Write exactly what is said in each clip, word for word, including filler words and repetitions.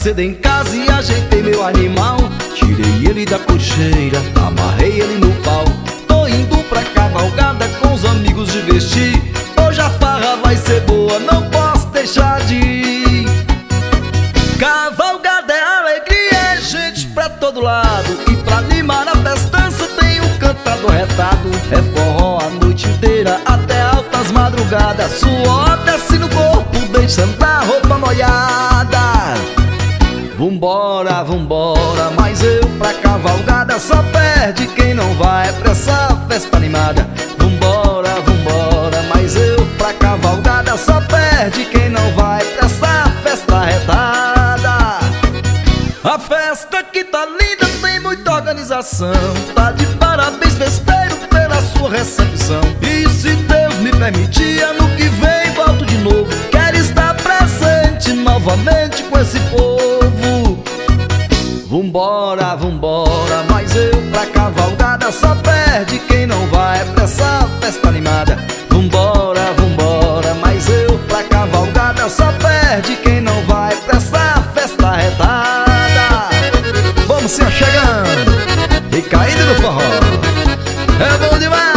cedo em casa e ajeitei meu animal. Tirei ele da cocheira, amarrei ele no pau. Tô indo pra cavalgada com os amigos divertir. Hoje a farra vai ser boa, não posso deixar de ir. Cavalgada é alegria, é gente pra todo lado. E pra animar a festança tem um cantador retado. É forró a noite inteira até altas madrugadas. Suor desce no corpo, deixando a roupa molhada. Vambora, vambora, mas eu pra cavalgada só perde quem não vai pra essa festa animada. Vambora, vambora, mas eu pra cavalgada só perde quem não vai pra essa festa retada. A festa que tá linda, tem muita organização. Tá de parabéns festeiro pela sua recepção. E se Deus me permitir, ano que vem volto de novo. Quero estar presente novamente com esse povo. Vambora, vambora, mas eu pra cavalgada só perde quem não vai pra essa festa animada. Vambora, vambora, mas eu pra cavalgada só perde quem não vai pra essa festa retada. Vamos se achegando e caindo no forró, é bom demais.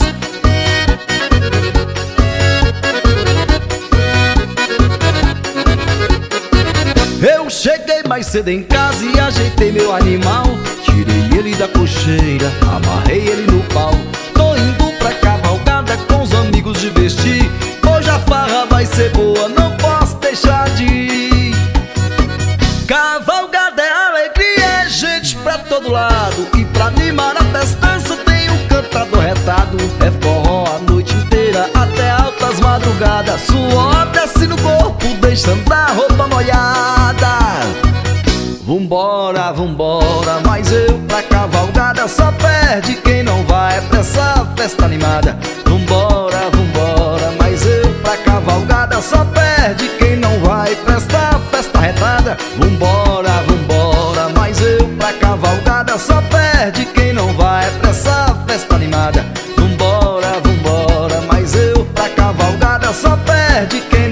Eu cheguei mais cedo em casa e ajeitei meu animal. Tirei ele da cocheira, amarrei ele no pau. Tô indo pra cavalgada com os amigos divertir. Hoje a farra vai ser boa, não posso deixar de ir. Cavalgada é alegria, é gente pra todo lado. E pra animar a festança tem um cantador retado. É forró a noite inteira até altas madrugadas. Suor desce no corpo, deixando a roupa molhada. Vambora, vambora, mas eu pra cavalgada só perde quem não vai pra essa festa animada. Vambora, vambora, mas eu pra cavalgada só perde quem não vai pra essa festa retada. Vambora, vambora, mas eu pra cavalgada só perde quem não vai pra essa festa animada. Vambora, vambora, mas eu pra cavalgada só perde quem